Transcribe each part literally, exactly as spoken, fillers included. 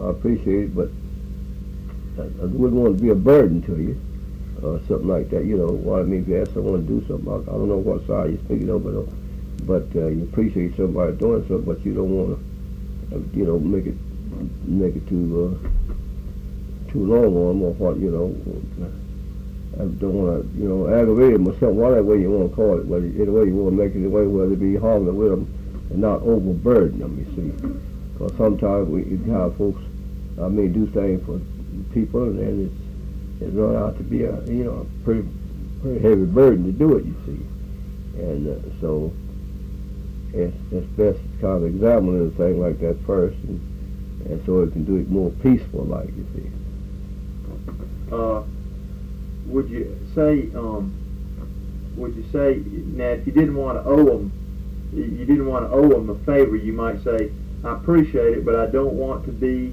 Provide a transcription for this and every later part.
I appreciate it, but I, I wouldn't want to be a burden to you, or something like that. You know what I mean? If you ask someone to do something, I, I don't know what side you're speaking of, but, uh, but uh, you appreciate somebody doing something, but you don't want to, uh, you know, make it make it too uh, too long on them, or what, you know. I don't want to, you know, aggravate them or something, whatever way you want to call it, but either way you want to make it the way where they be harmless with them and not overburden them, you see. Because sometimes we have folks, I mean, do things for people, and then it's, it's run out to be a, you know, a pretty, pretty heavy burden to do it, you see. And uh, so it's, it's best to kind of examine a thing like that first, and, and so it can do it more peaceful, like, you see. Uh, would you say, um, would you say, now if you didn't want to owe them, you didn't want to owe them a favor, you might say, I appreciate it, but I don't want to be,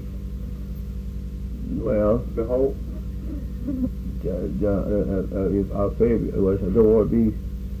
well, behold? Uh, uh, uh, if our favor was, I don't want to be,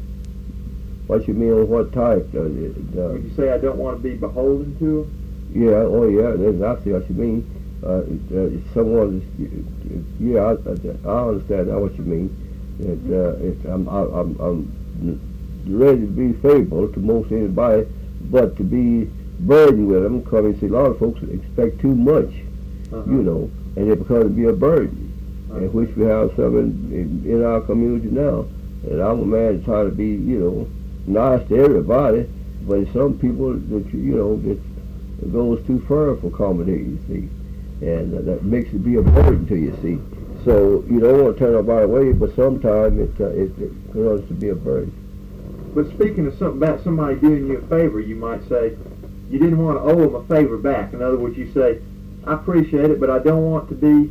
what you mean on what type? Uh, uh, Would you say I don't want to be beholden to them? Yeah, oh yeah, that's exactly what you mean. Uh, uh, someone, yeah, I, I understand now what you mean. It, uh, it, I'm, I'm, I'm ready to be favorable to most anybody, but to be burdened with them, because you see, a lot of folks expect too much, Uh-huh. you know, and it becomes to be a burden, uh-huh. and which we have some in, in, in our community now. And I'm a man to try to be, you know, nice to everybody, but some people that, you know, that it goes too far for comedy, you see. And uh, that makes it be a burden to you, see. So you don't want to turn nobody away, but sometimes it, uh, it, it grows to be a burden. But speaking of something about somebody doing you a favor, you might say, you didn't want to owe them a favor back. In other words, you say, I appreciate it, but I don't want to be...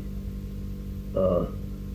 Uh,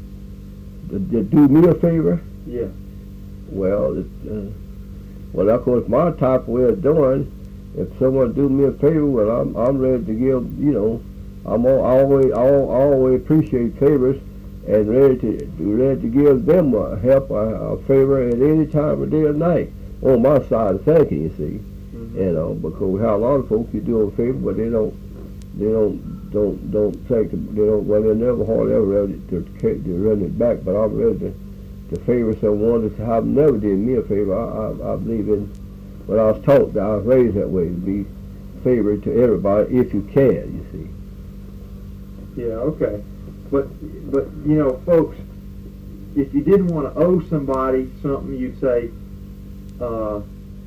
to, to do me a favor? Yeah. Well, it, uh, well, of course, my type of way of doing, if someone do me a favor, well, I'm, I'm ready to give, you know, I'm all, always, all, always appreciate favors, and ready to ready to give them a help, a, a favor at any time of day or night. On my side of thinking, you see, Mm-hmm. you know, because we have a lot of folks who do a favor, but they don't, they don't, don't, don't take, the, they don't, well, they never hardly ever ready to, to, to run it back. But I'm ready to, to favor someone that have never did me a favor. I, I, I believe in, when I was taught that I was raised that way, to be favored to everybody if you can, you see. Yeah, okay. But, but you know, folks, if you didn't want to owe somebody something, you'd say, uh,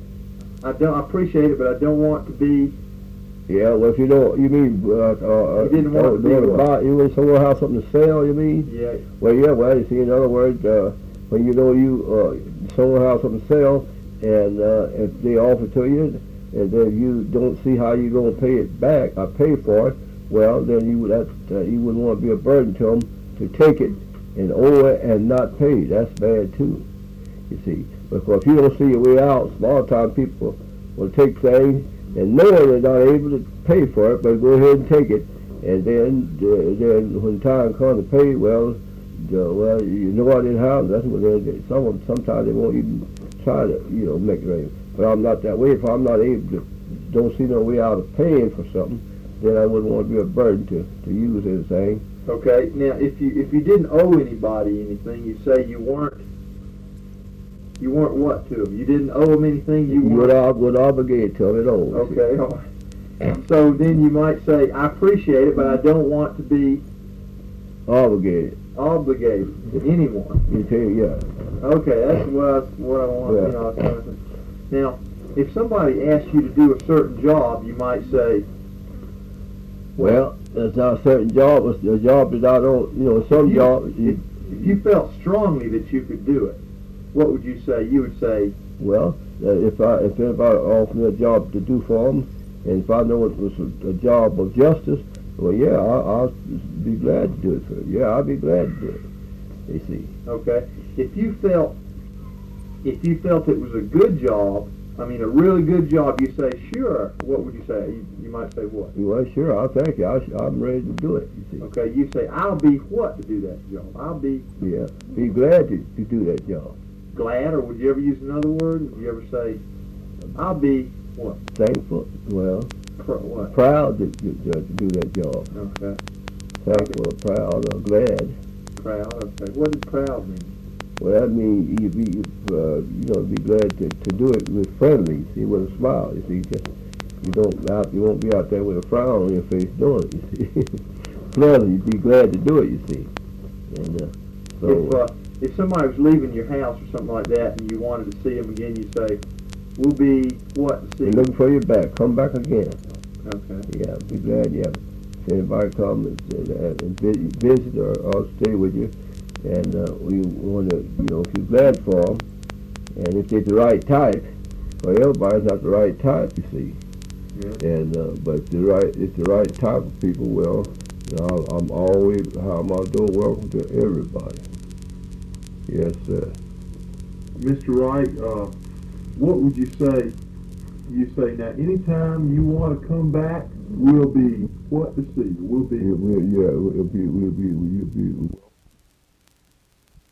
I don't I appreciate it, but I don't want to be... Yeah, well, if you don't, you mean, uh, uh, You didn't want uh, to be don't what? buy, you want someone have something to sell, you mean? Yeah. Well, yeah, well, you see, in other words, uh, when you know you, uh, someone has something to sell, and uh, if they offer to you, and then you don't see how you're going to pay it back, or pay for it, well, then you would have, uh, you wouldn't want to be a burden to them to take it and owe it and not pay. That's bad too, you see. Because if you don't see your way out, a lot of times people will take things and knowing they're not able to pay for it, but go ahead and take it, and then uh, then when time comes to pay, well, uh, well, you know what it happens. That's what they some of them, sometimes they won't even try to, you know, make it right. But I'm not that way. If I'm not able to, don't see no way out of paying for something, then I wouldn't want to be a burden to, to use anything. Okay, now if you if you didn't owe anybody anything, you say you weren't, you weren't what to them? You didn't owe them anything? You You would, weren't... ob- would obligate to them at all. Okay, all right. So then you might say, I appreciate it, but I don't want to be Obligated. obligated to anyone. You tell you, yeah. Okay, that's what I, what I want, Yeah. you know, I was trying to think. Now, if somebody asks you to do a certain job, you might say, Well, it's not a certain job. It's a job that I don't, you know, some you, jobs, if, you, if you felt strongly that you could do it, what would you say? You would say, well, uh, if I if anybody offers me a job to do for them, and if I know it was a, a job of justice, well, yeah, I, I'll be glad to do it for you. Yeah, I'll be glad to do it. You see. okay, if you felt, if you felt it was a good job, I mean, a really good job, you say, sure. What would you say? You, you might say what? Well, sure, I'll thank you. I, I'm ready to do it, you see. Okay, you say, I'll be what to do that job? I'll be Yeah, be glad to, to do that job. glad, or would you ever use another word? Would you ever say, I'll be what? Thankful. Well, Pro, what? Proud to, to, to do that job. Okay. Thankful, proud, or glad. Proud. Okay. What does proud mean? Well, that means you be, uh, you know, be glad to, to do it with friendly, you see, with a smile. You see, just you don't out, you won't be out there with a frown on your face doing it. You see, pleasant. You'd be glad to do it. You see, and uh, so. If, uh, if somebody was leaving your house or something like that, and you wanted to see them again, you say, "We'll be what to see." We're looking for you back. Come back again. Okay. Yeah, be glad. Yeah, if anybody come and, and, and vi- visit or, or stay with you, and uh, we want to, you know, if you're glad for them, and if they're the right type, well, everybody's not the right type, you see. Yeah. And uh, but if the right, it's the right type of people. Well, you know, I, I'm always, how am I doing? Welcome to everybody. Yes, sir. Mister Wright, uh, what would you say? You say now, anytime you want to come back, we'll be what to see. We'll be. Yeah, we'll, yeah, we'll be, we'll be, we'll be.